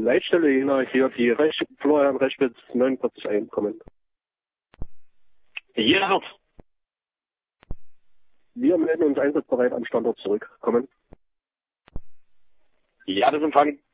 Leitstelle Jena, hier die Florian Reschwitz 49 einkommen. Jena Nord. Wir melden uns einsatzbereit am Standort zurück. Kommen. Ja, das empfangen.